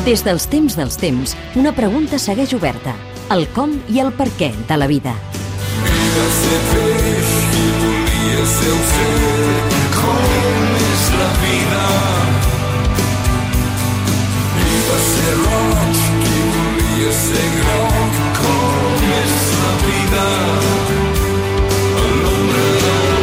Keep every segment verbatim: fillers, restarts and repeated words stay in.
Des dels temps dels temps, una pregunta segueix oberta. El com i el per què de la vida. Va ser peix i volia ser oceà. Com és la vida? I va ser roig qui volia ser groc. Com és la vida? A l'ombra del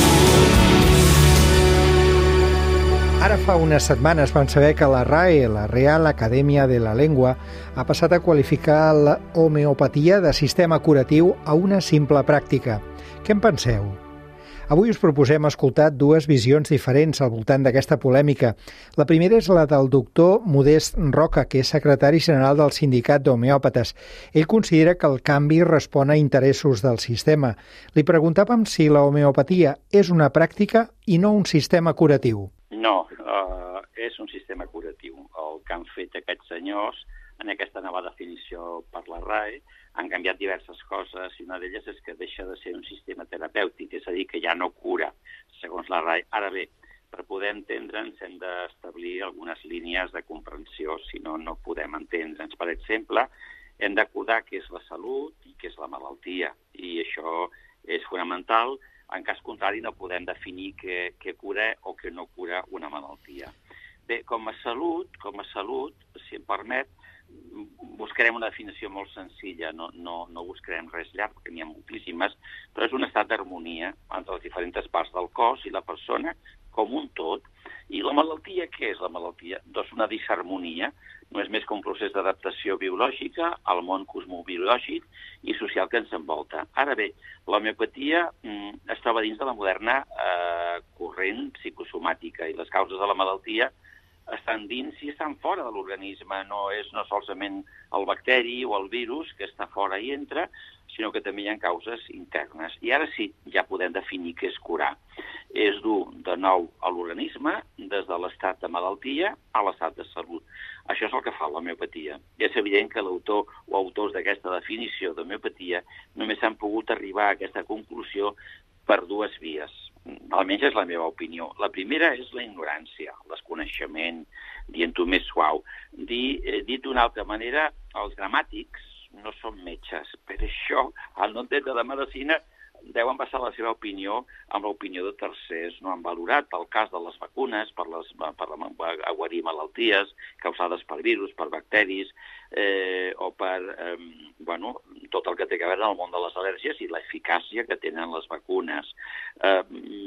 Ara fa unes setmanes vam saber que la R A E, la Real Acadèmia de la Llengua, ha passat a qualificar la homeopatia de sistema curatiu a una simple pràctica. Què en penseu? Avui us proposem escoltar dues visions diferents al voltant d'aquesta polèmica. La primera és la del doctor Modest Roca, que és secretari general del Sindicat d'Homeòpates. Ell considera que el canvi respon a interessos del sistema. Li preguntàvem si la homeopatia és una pràctica i no un sistema curatiu. No, uh, és un sistema curatiu. El que han fet aquests senyors en aquesta nova definició per la R A E han canviat diverses coses i una d'elles és que deixa de ser un sistema terapèutic, és a dir, que ja no cura, segons la R A E. Ara bé, per poder entendre'ns hem d'establir algunes línies de comprensió, si no, no podem entendre'ns. Per exemple, hem d'acordar què és la salut i què és la malaltia, i això és fonamental. En cas contrari, no podem definir què, què cura o què no cura una malaltia. Bé, com a salut, com a salut, si em permet, buscarem una definició molt senzilla, no, no, no buscarem res llarg, perquè n'hi ha moltíssimes, però és un estat d'harmonia entre les diferents parts del cos i la persona com un tot. I la malaltia, què és la malaltia? Doncs una disharmonia, no és més que un procés d'adaptació biològica al món cosmobiològic i social que ens envolta. Ara bé, l'homeopatia mm, es troba dins de la moderna eh, corrent psicosomàtica i les causes de la malaltia estan dins i estan fora de l'organisme. No és no solament el bacteri o el virus que està fora i entra, sinó que també hi ha causes internes. I ara sí, ja podem definir què és curar. És dur de nou a l'organisme des de l'estat de malaltia a l'estat de salut. Això és el que fa l'homeopatia. I és evident que l'autor o autors d'aquesta definició d'homeopatia només han pogut arribar a aquesta conclusió per dues vies. Almenys és la meva opinió. La primera és la ignorància, el desconeixement, dient-ho més suau. Dir, eh, dit d'una altra manera, els gramàtics no són metges. Per això, al no entendre la medicina, deuen basar la seva opinió amb l'opinió de tercers. No han valorat el cas de les vacunes per, les, per aguarir malalties causades per virus, per bacteris, eh, o per eh, bueno, tot el que té a veure en el món de les al·lèrgies i l'eficàcia que tenen les vacunes. Eh,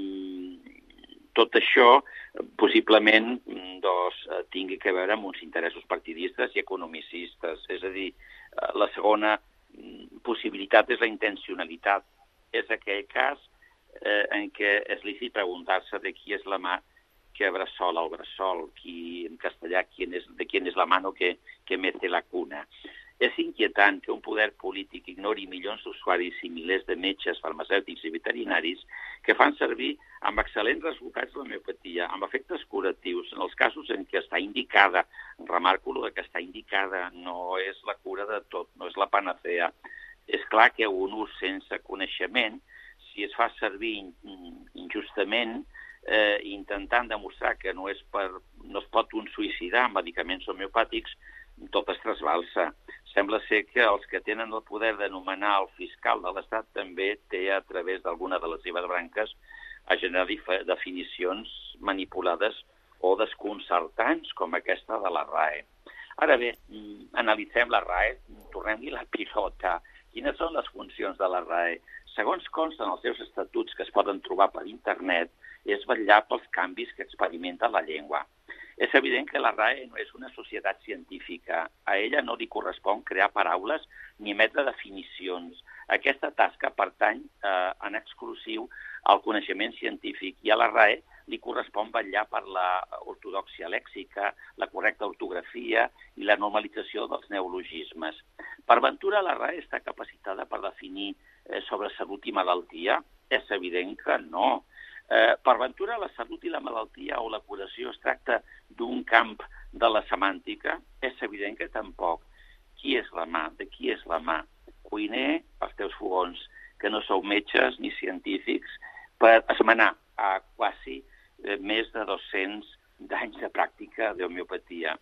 tot això possiblement doncs, tingui a veure amb uns interessos partidistes i economicistes. És a dir, la segona possibilitat és la intencionalitat. És aquell cas eh, en què és lícit preguntar-se de qui és la mà que bressola el bressol, qui, en castellà, quién es, de quién és la mano que, que mete la cuna. És inquietant que un poder polític ignori milions d'usuaris i milers de metges, farmacèutics i veterinaris que fan servir amb excel·lents resultats l'homeopatia, amb efectes curatius, en els casos en què està indicada, remarco el que està indicada, no és la cura de tot, no és la panacea. És clar que un ús sense coneixement, si es fa servir injustament, eh, intentant demostrar que no, és per, no es pot un suïcidar amb medicaments homeopàtics, tot es trasbalsa. Sembla ser que els que tenen el poder de nomenar el fiscal de l'Estat també té, a través d'alguna de les seves branques, a generar definicions manipulades o desconcertants, com aquesta de la R A E. Ara bé, analitzem la R A E, tornem-hi la pilota. Quines són les funcions de la R A E? Segons consta en els seus estatuts que es poden trobar per internet, és vetllar pels canvis que experimenta la llengua. És evident que la R A E no és una societat científica. A ella no li correspon crear paraules ni emetre definicions. Aquesta tasca pertany eh, en exclusiu al coneixement científic i a la R A E li correspon vetllar per la ortodòxia lèxica, la correcta ortografia i la normalització dels neologismes. Per ventura, la R A E està capacitada per definir eh, sobre salut i malaltia? És evident que no. Eh, per ventura, la salut i la malaltia o la curació es tracta d'un camp de la semàntica? És evident que tampoc. Qui és la mà? De qui és la mà? Cuiner, els teus fogons, que no sou metges ni científics, per esmenar a quasi eh, més de dos-cents d'anys de pràctica d'homeopatia.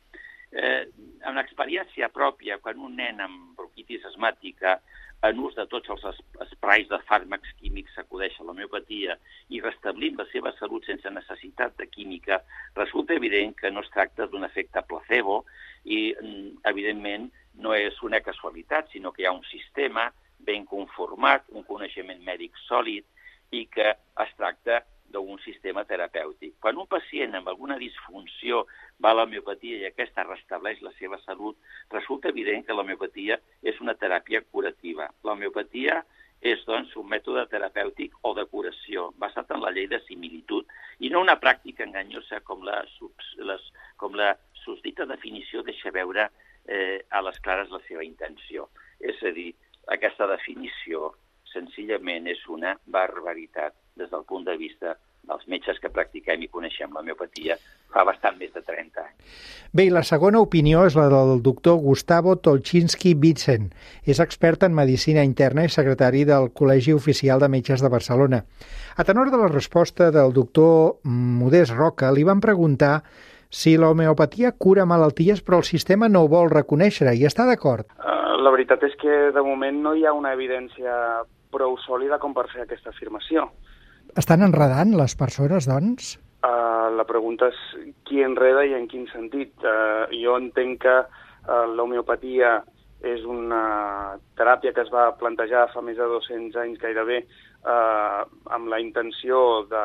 Eh, en experiència pròpia, quan un nen amb bronquitis asmàtica, en ús de tots els esprais de fàrmacs químics s'acudeix a l'homeopatia i restablim la seva salut sense necessitat de química, resulta evident que no es tracta d'un efecte placebo i, evidentment, no és una casualitat, sinó que hi ha un sistema ben conformat, un coneixement mèdic sòlid i que es tracta d'un sistema terapèutic. Quan un pacient amb alguna disfunció va a l'homeopatia i aquesta restableix la seva salut, resulta evident que l'homeopatia és una teràpia curativa. L'homeopatia és, doncs, un mètode terapèutic o de curació, basat en la llei de similitud, i no una pràctica enganyosa com la, les, com la susdita definició deixa veure eh, a les clares la seva intenció. És a dir, aquesta definició senzillament és una barbaritat des del punt de vista dels metges que practiquem i coneixem l'homeopatia fa bastant més de trenta anys. Bé, i la segona opinió és la del doctor Gustavo Tolchinsky-Vitzen. És expert en medicina interna i secretari del Col·legi Oficial de Metges de Barcelona. A tenor de la resposta del doctor Modest Roca, li van preguntar si l'homeopatia cura malalties però el sistema no ho vol reconèixer i està d'acord. Uh, la veritat és que de moment no hi ha una evidència prou sòlida com per fer aquesta afirmació. Estan enredant les persones, doncs? Uh, la pregunta és qui enreda i en quin sentit. Uh, jo entenc que uh, l'homeopatia és una teràpia que es va plantejar fa més de dos-cents anys gairebé uh, amb la intenció de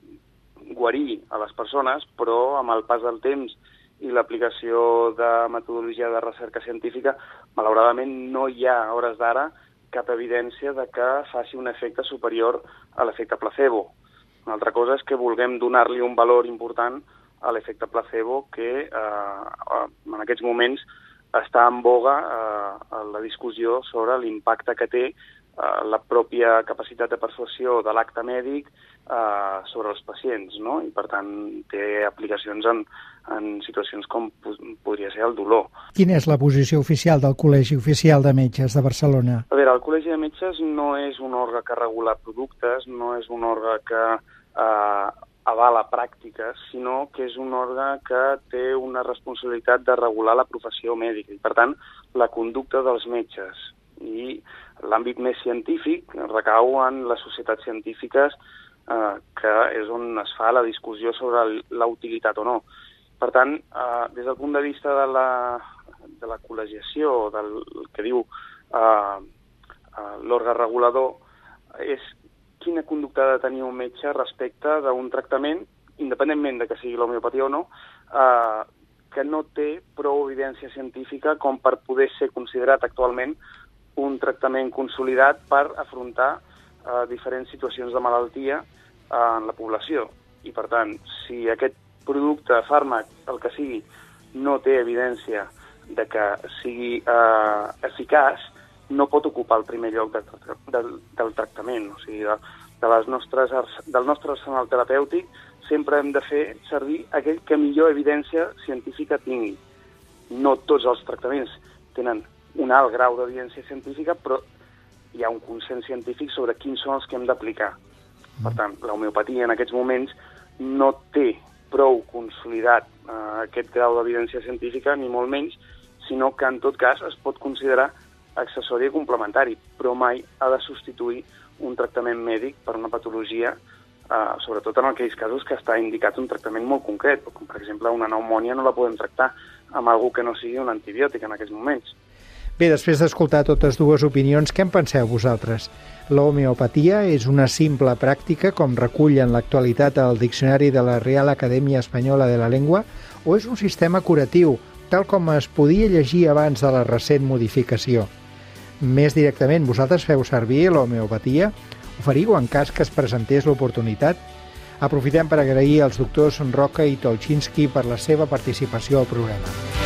guarir a les persones, però amb el pas del temps i l'aplicació de metodologia de recerca científica, malauradament no hi ha, a hores d'ara, cap evidència de que faci un efecte superior a l'efecte placebo. Una altra cosa és que vulguem donar-li un valor important a l'efecte placebo que eh, en aquests moments està en boga eh, la discussió sobre l'impacte que té eh, la pròpia capacitat de persuasió de l'acte mèdic eh, sobre els pacients, no? I per tant té aplicacions en, en situacions com podria ser el dolor. Quina és la posició oficial del Col·legi Oficial de Metges de Barcelona? A veure, el Col·legi de Metges no és un òrgan que regula productes, no és un òrgan que eh, avala pràctiques, sinó que és un òrgan que té una responsabilitat de regular la professió mèdica i, per tant, la conducta dels metges. I l'àmbit més científic recau en les societats científiques eh, que és on es fa la discussió sobre la utilitat o no. Per tant, eh, des del punt de vista de la, de la col·legiació, del que diu eh, eh, l'òrgan regulador, és quina conducta ha de tenir un metge respecte d'un tractament, independentment de que sigui l'homeopatia o no, eh, que no té prou evidència científica com per poder ser considerat actualment un tractament consolidat per afrontar eh, diferents situacions de malaltia eh, en la població. I, per tant, si aquest producte, fàrmac, el que sigui, no té evidència de que sigui eh, eficaç, no pot ocupar el primer lloc de, de, del tractament. O sigui, de, de les nostres, del nostre arsenal terapèutic sempre hem de fer servir aquell que millor evidència científica tingui. No tots els tractaments tenen un alt grau d'evidència científica, però hi ha un consens científic sobre quins són els que hem d'aplicar. Per tant, l'homeopatia en aquests moments no té prou consolidat eh, aquest grau d'evidència científica, ni molt menys, sinó que en tot cas es pot considerar accessori i complementari, però mai ha de substituir un tractament mèdic per una patologia, eh, sobretot en aquells casos que està indicat un tractament molt concret, com per exemple una pneumònia no la podem tractar amb algú que no sigui un antibiòtic en aquests moments. Bé, després d'escoltar totes dues opinions, què en penseu vosaltres? L'homeopatia és una simple pràctica, com recull en l'actualitat el Diccionari de la Real Acadèmia Espanyola de la Llengua, o és un sistema curatiu, tal com es podia llegir abans de la recent modificació? Més directament, vosaltres feu servir l'homeopatia? Ho faríeu en cas que es presentés l'oportunitat? Aprofitem per agrair als doctors Roca i Tolchinsky per la seva participació al programa.